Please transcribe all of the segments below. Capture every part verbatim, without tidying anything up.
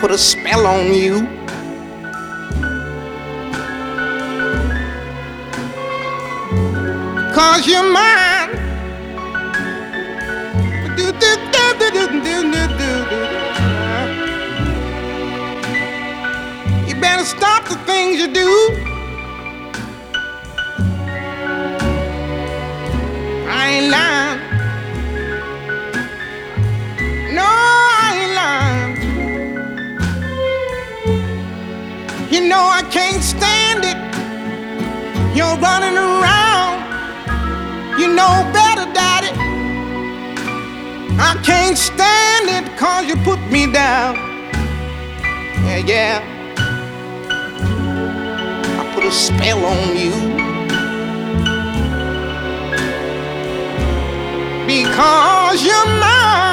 put a spell on you. Cause you're mine. Do, do, do, do, do, do, do, do. You better stop the things you do. I ain't lying. No, I ain't lying. You know I can't stand it. You're running around. You know better, Daddy. I can't stand it cause you put me down. Yeah, yeah. I put a spell on you. Because you're mine.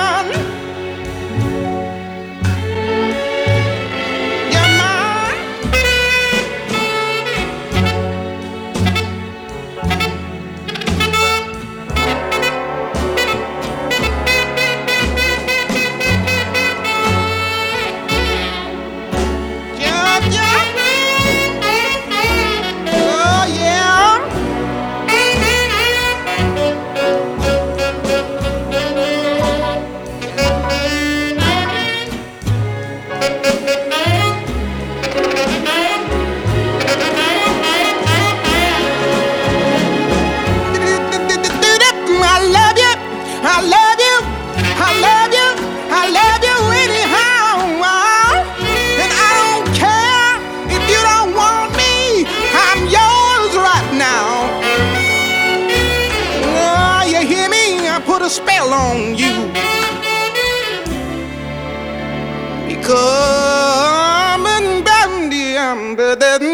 I love you, I love you, I love you anyhow. And I don't care if you don't want me, I'm yours right now. Oh, you hear me? I put a spell on you. Because I'm